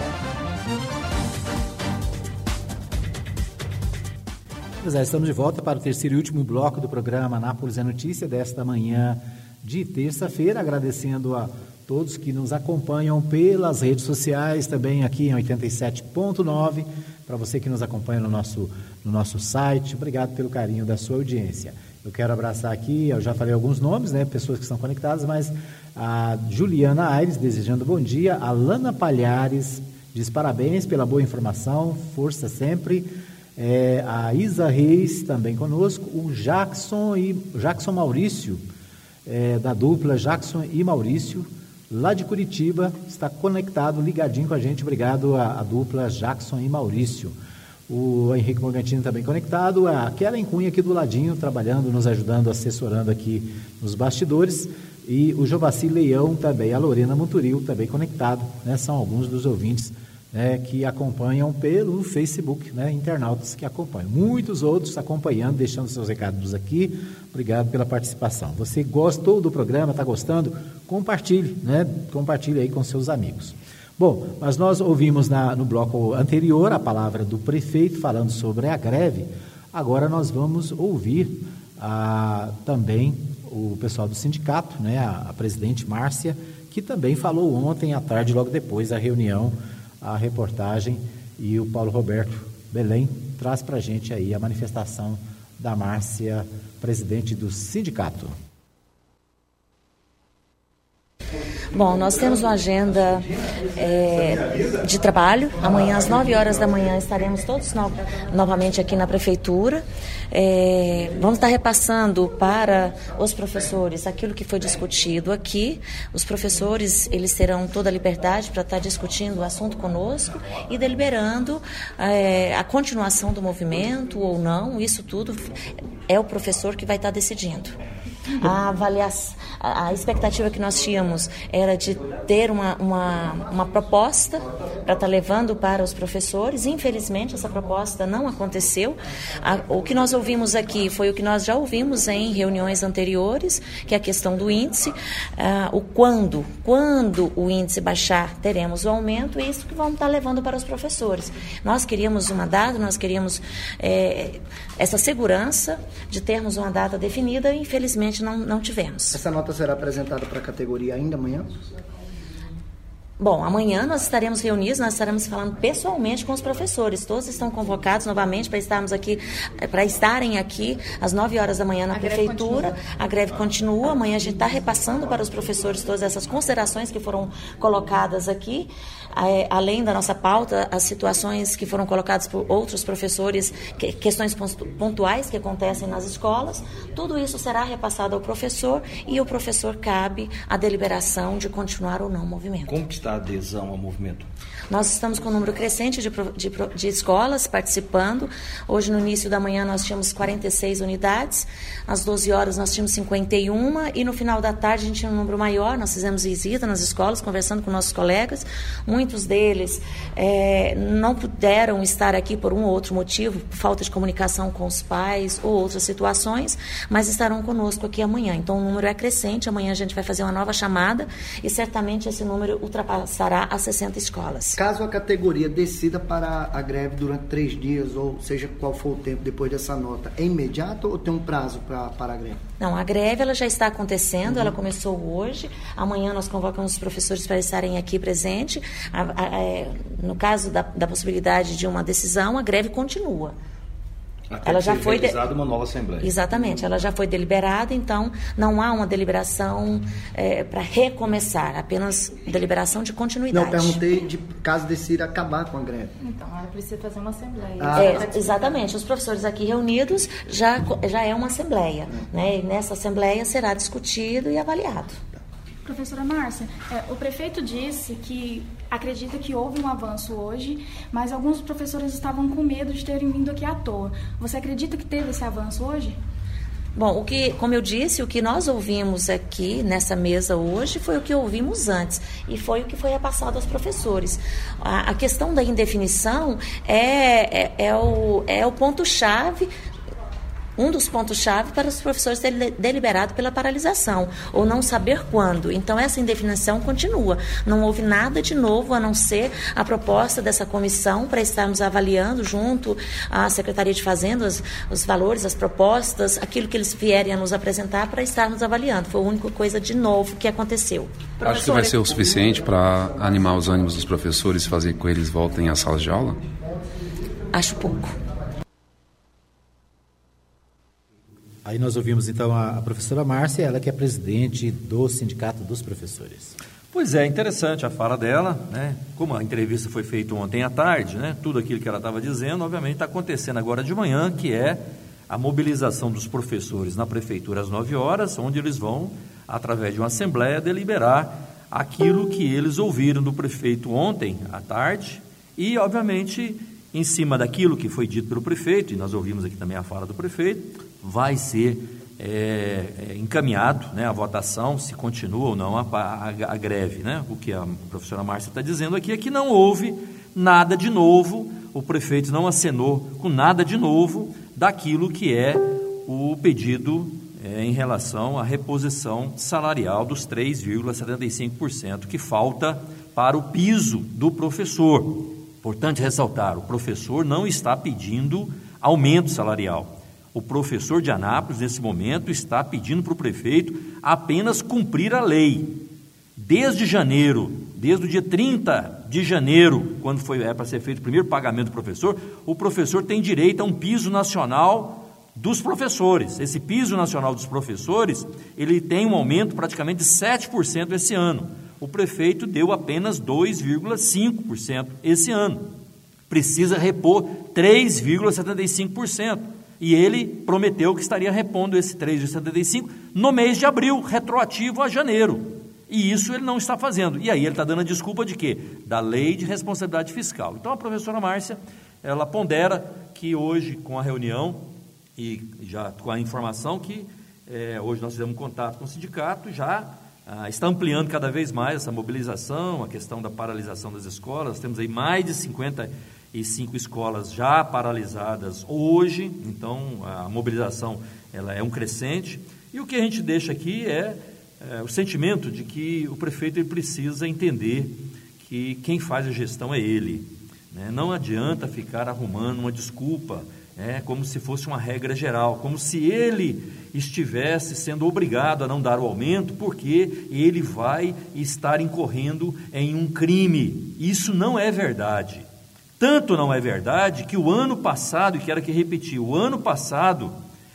Pois é, estamos de volta para o terceiro e último bloco do programa Anápolis é Notícia desta manhã de terça-feira, agradecendo a todos que nos acompanham pelas redes sociais, também aqui em oitenta e sete ponto nove, para você que nos acompanha no nosso, no nosso site, obrigado pelo carinho da sua audiência. Eu quero abraçar aqui, eu já falei alguns nomes, né, pessoas que estão conectadas, mas a Juliana Aires, desejando bom dia, a Lana Palhares, diz parabéns pela boa informação, força sempre. É, a Isa Reis também conosco, o Jackson e Jackson Maurício, é, da dupla Jackson e Maurício, lá de Curitiba, está conectado, ligadinho com a gente, obrigado a, a dupla Jackson e Maurício. O Henrique Morgantini também conectado, a Kellen Cunha aqui do ladinho, trabalhando, nos ajudando, assessorando aqui nos bastidores, e o Jovaci Leão também, a Lorena Monturil também conectado, né, são alguns dos ouvintes É, que acompanham pelo Facebook, né, internautas que acompanham. Muitos outros acompanhando, deixando seus recados aqui. Obrigado pela participação. Você gostou do programa, está gostando? Compartilhe, né? Compartilhe aí com seus amigos. Bom, mas nós ouvimos na, no bloco anterior a palavra do prefeito falando sobre a greve. Agora nós vamos ouvir a, também o pessoal do sindicato, né, a, a presidente Márcia, que também falou ontem à tarde, logo depois da reunião, a reportagem, e o Paulo Roberto Belém traz para a gente aí a manifestação da Márcia, presidente do sindicato. Bom, nós temos uma agenda é, de trabalho. Amanhã, às nove horas da manhã, estaremos todos no, novamente aqui na Prefeitura. É, vamos estar repassando para os professores aquilo que foi discutido aqui. Os professores, eles terão toda a liberdade para estar discutindo o assunto conosco e deliberando é, a continuação do movimento ou não. Isso tudo é o professor que vai estar decidindo. A avaliação, a, a expectativa que nós tínhamos era de ter uma, uma, uma proposta para estar levando para os professores. Infelizmente, essa proposta não aconteceu. A, o que nós ouvimos aqui foi o que nós já ouvimos em reuniões anteriores, que é a questão do índice. Ah, o quando, quando o índice baixar, teremos o aumento, e isso que vamos estar levando para os professores. Nós queríamos uma data, nós queríamos é, essa segurança de termos uma data definida, e infelizmente infelizmente não, não tivemos. Essa nota será apresentada para a categoria ainda amanhã? Bom, amanhã nós estaremos reunidos, nós estaremos falando pessoalmente com os professores. Todos estão convocados novamente para estarmos aqui, para estarem aqui às nove horas da manhã na a prefeitura. Greve a greve continua. Amanhã a gente está repassando para os professores todas essas considerações que foram colocadas aqui. É, além da nossa pauta, as situações que foram colocadas por outros professores, que, questões pontuais que acontecem nas escolas, tudo isso será repassado ao professor e o professor cabe a deliberação de continuar ou não o movimento. Como que está a adesão ao movimento? Nós estamos com um número crescente de, de, de escolas participando. Hoje, no início da manhã, nós tínhamos quarenta e seis unidades. Às doze horas, nós tínhamos cinquenta e um. E no final da tarde, a gente tinha um número maior. Nós fizemos visita nas escolas, conversando com nossos colegas. Muitos deles é, não puderam estar aqui por um ou outro motivo, por falta de comunicação com os pais ou outras situações, mas estarão conosco aqui amanhã. Então, o número é crescente. Amanhã a gente vai fazer uma nova chamada e certamente esse número ultrapassará as sessenta escolas. Caso a categoria decida para a greve durante três dias, ou seja, qual for o tempo depois dessa nota, é imediato ou tem um prazo para, para a greve? Não, a greve ela já está acontecendo, uhum. Ela começou hoje. Amanhã nós convocamos os professores para estarem aqui presentes. A, a, a, no caso da, da possibilidade de uma decisão, a greve continua. Até ela já foi realizada uma nova assembleia. Exatamente, ela já foi deliberada, então não há uma deliberação é, para recomeçar, apenas deliberação de continuidade. Não, perguntei de caso decida acabar com a greve. Então, ela precisa fazer uma assembleia. Ah, é, exatamente, os professores aqui reunidos já, já é uma assembleia, é. Né? E nessa assembleia será discutido e avaliado. Professora Márcia, é, o prefeito disse que acredita que houve um avanço hoje, mas alguns professores estavam com medo de terem vindo aqui à toa. Você acredita que teve esse avanço hoje? Bom, o que, como eu disse, o que nós ouvimos aqui nessa mesa hoje foi o que ouvimos antes e foi o que foi repassado aos professores. A, a questão da indefinição é, é, é o, é o ponto-chave, um dos pontos-chave para os professores terem deliberado pela paralisação, ou não saber quando. Então, essa indefinição continua. Não houve nada de novo, a não ser a proposta dessa comissão para estarmos avaliando junto à Secretaria de Fazenda os, os valores, as propostas, aquilo que eles vierem a nos apresentar para estarmos avaliando. Foi a única coisa de novo que aconteceu. Acho que vai ser o suficiente para animar os ânimos dos professores e fazer com que eles voltem às salas de aula? Acho pouco. Aí nós ouvimos então a, a professora Márcia, ela que é presidente do Sindicato dos Professores. Pois é, interessante a fala dela, né? Como a entrevista foi feita ontem à tarde, né? Tudo aquilo que ela estava dizendo, obviamente está acontecendo agora de manhã, que é a mobilização dos professores na prefeitura às nove horas, onde eles vão, através de uma assembleia, deliberar aquilo que eles ouviram do prefeito ontem à tarde e, obviamente, em cima daquilo que foi dito pelo prefeito, e nós ouvimos aqui também a fala do prefeito, vai ser é, é, encaminhado, né, a votação, se continua ou não a, a, a greve, né? O que a professora Márcia está dizendo aqui é que não houve nada de novo, o prefeito não acenou com nada de novo daquilo que é o pedido é, em relação à reposição salarial dos três vírgula setenta e cinco por cento que falta para o piso do professor. Importante ressaltar, o professor não está pedindo aumento salarial. O professor de Anápolis, nesse momento, está pedindo para o prefeito apenas cumprir a lei. Desde janeiro, desde o dia trinta de janeiro, quando foi, é para ser feito o primeiro pagamento do professor, o professor tem direito a um piso nacional dos professores. Esse piso nacional dos professores, ele tem um aumento praticamente de sete por cento esse ano. O prefeito deu apenas dois vírgula cinco por cento esse ano. Precisa repor três vírgula setenta e cinco por cento. E ele prometeu que estaria repondo esse três vírgula setenta e cinco por cento no mês de abril, retroativo a janeiro. E isso ele não está fazendo. E aí ele está dando a desculpa de quê? Da lei de responsabilidade fiscal. Então a professora Márcia, ela pondera que hoje, com a reunião e já com a informação que é, hoje nós fizemos contato com o sindicato, já ah, está ampliando cada vez mais essa mobilização, a questão da paralisação das escolas. Nós temos aí mais de cinquenta e cinco escolas já paralisadas hoje, então a mobilização ela é um crescente, e o que a gente deixa aqui é, é o sentimento de que o prefeito ele precisa entender que quem faz a gestão é ele, né? Não adianta ficar arrumando uma desculpa é como se fosse uma regra geral, como se ele estivesse sendo obrigado a não dar o aumento, porque ele vai estar incorrendo em um crime. Isso não é verdade. Tanto não é verdade que o ano passado, e quero que repetir, o ano passado,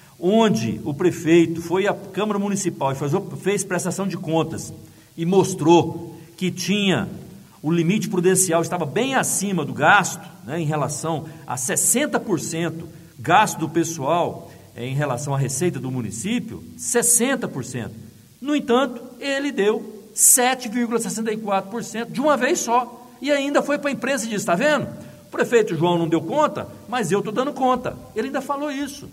onde o prefeito foi à Câmara Municipal e fez, fez prestação de contas e mostrou que tinha o limite prudencial, estava bem acima do gasto, né, em relação a sessenta por cento gasto do pessoal é, em relação à receita do município, sessenta por cento. No entanto, ele deu sete vírgula sessenta e quatro por cento de uma vez só, e ainda foi para a imprensa e disse, está vendo? O prefeito João não deu conta, mas eu estou dando conta. Ele ainda falou isso.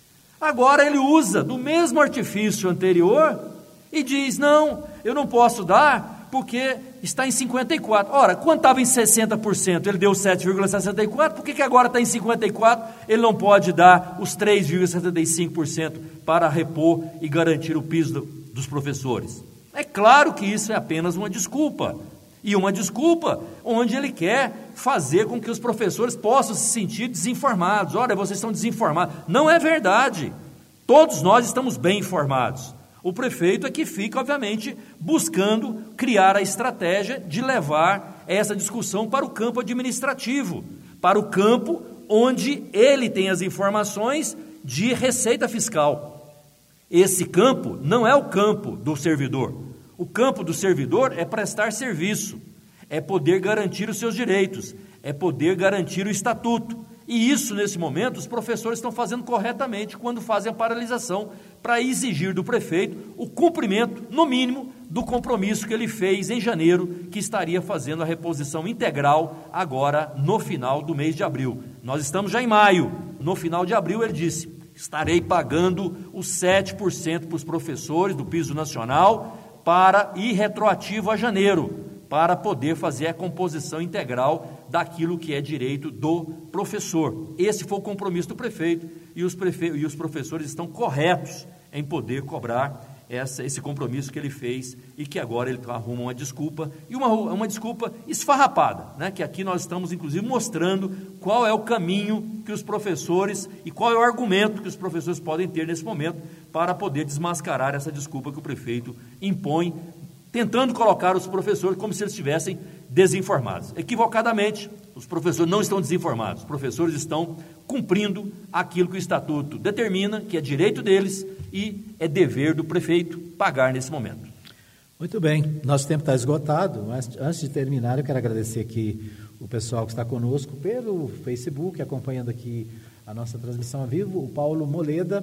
Agora ele usa do mesmo artifício anterior e diz, não, eu não posso dar porque está em cinquenta e quatro por cento. Ora, quando estava em sessenta por cento, ele deu sete vírgula sessenta e quatro por cento, por que, que agora está em cinquenta e quatro por cento? Ele não pode dar os três vírgula setenta e cinco por cento para repor e garantir o piso do, dos professores. É claro que isso é apenas uma desculpa. E uma desculpa onde ele quer fazer com que os professores possam se sentir desinformados. Olha, vocês estão desinformados. Não é verdade. Todos nós estamos bem informados. O prefeito é que fica, obviamente, buscando criar a estratégia de levar essa discussão para o campo administrativo, para o campo onde ele tem as informações de receita fiscal. Esse campo não é o campo do servidor. O campo do servidor é prestar serviço, é poder garantir os seus direitos, é poder garantir o estatuto. E isso, nesse momento, os professores estão fazendo corretamente quando fazem a paralisação para exigir do prefeito o cumprimento, no mínimo, do compromisso que ele fez em janeiro, que estaria fazendo a reposição integral agora no final do mês de abril. Nós estamos já em maio. No final de abril ele disse, estarei pagando os sete por cento para os professores do piso nacional para ir retroativo a janeiro, para poder fazer a composição integral daquilo que é direito do professor. Esse foi o compromisso do prefeito e os, prefe... e os professores estão corretos em poder cobrar essa, esse compromisso que ele fez e que agora ele arruma uma desculpa, e uma, uma desculpa esfarrapada, né? Que aqui nós estamos inclusive mostrando qual é o caminho que os professores e qual é o argumento que os professores podem ter nesse momento para poder desmascarar essa desculpa que o prefeito impõe, tentando colocar os professores como se eles estivessem desinformados. Equivocadamente, os professores não estão desinformados, os professores estão cumprindo aquilo que o estatuto determina, que é direito deles e é dever do prefeito pagar nesse momento. Muito bem, nosso tempo está esgotado, mas antes de terminar eu quero agradecer aqui o pessoal que está conosco pelo Facebook, acompanhando aqui a nossa transmissão ao vivo. O Paulo Moleda,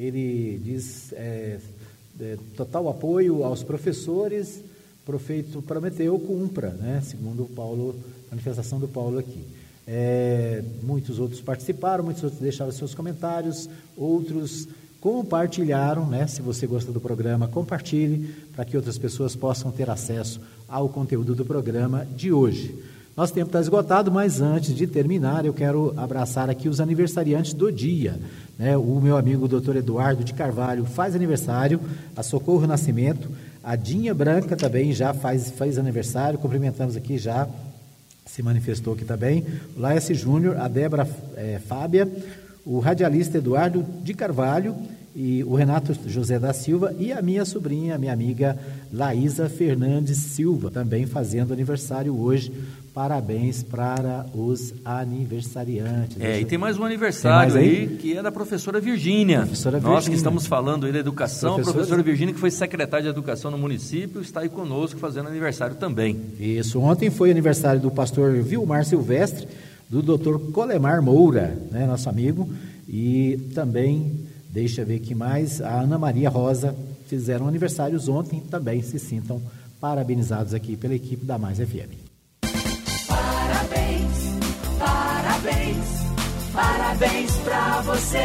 ele diz é, é, total apoio aos professores, o prefeito prometeu, cumpra, né? Segundo o Paulo, a manifestação do Paulo aqui. É, muitos outros participaram, muitos outros deixaram seus comentários, outros compartilharam, né? Se você gosta do programa, compartilhe para que outras pessoas possam ter acesso ao conteúdo do programa de hoje. Nosso tempo está esgotado, mas antes de terminar, eu quero abraçar aqui os aniversariantes do dia, né? O meu amigo doutor Eduardo de Carvalho faz aniversário, a Socorro Nascimento, a Dinha Branca também já faz, faz aniversário, cumprimentamos aqui já, se manifestou aqui também, o Laércio Júnior, a Débora é, Fábia, o radialista Eduardo de Carvalho e o Renato José da Silva e a minha sobrinha, a minha amiga Laísa Fernandes Silva, também fazendo aniversário hoje. Parabéns para os aniversariantes. É, Deixa... e tem mais um aniversário mais aí, que é da professora Virgínia. Professora Nós Virgínia. que estamos falando aí da educação, a professora Virgínia, que foi secretária de educação no município, está aí conosco fazendo aniversário também. Isso, ontem foi aniversário do pastor Vilmar Silvestre, do doutor Colemar Moura, né, nosso amigo, e também, deixa eu ver aqui mais, a Ana Maria Rosa fizeram aniversários ontem, também se sintam parabenizados aqui pela equipe da Mais F M. Parabéns, parabéns, parabéns pra você.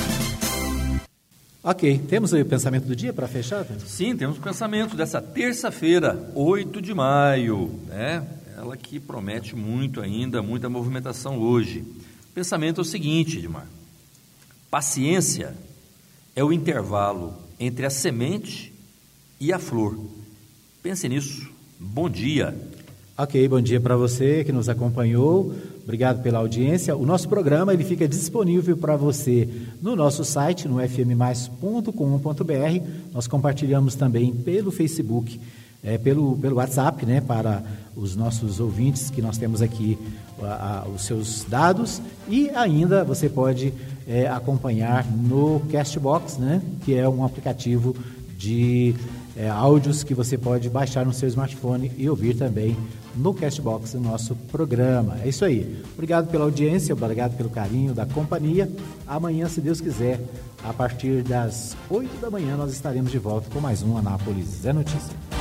Ok, temos aí o pensamento do dia para fechar? Sim, temos o pensamento dessa terça-feira, oito de maio, né? Ela que promete muito ainda, muita movimentação hoje. O pensamento é o seguinte, Edmar: paciência é o intervalo entre a semente e a flor. Pense nisso. Bom dia. Ok, bom dia para você que nos acompanhou. Obrigado pela audiência. O nosso programa ele fica disponível para você no nosso site, no f m mais ponto com ponto b r. Nós compartilhamos também pelo Facebook, é, pelo, pelo WhatsApp, né, para os nossos ouvintes que nós temos aqui a, a, os seus dados. E ainda você pode é, acompanhar no Castbox, né, que é um aplicativo de é, áudios que você pode baixar no seu smartphone e ouvir também no Castbox do nosso programa. É isso aí. Obrigado pela audiência, obrigado pelo carinho da companhia. Amanhã, se Deus quiser, a partir das oito da manhã, nós estaremos de volta com mais um Anápolis é Notícia.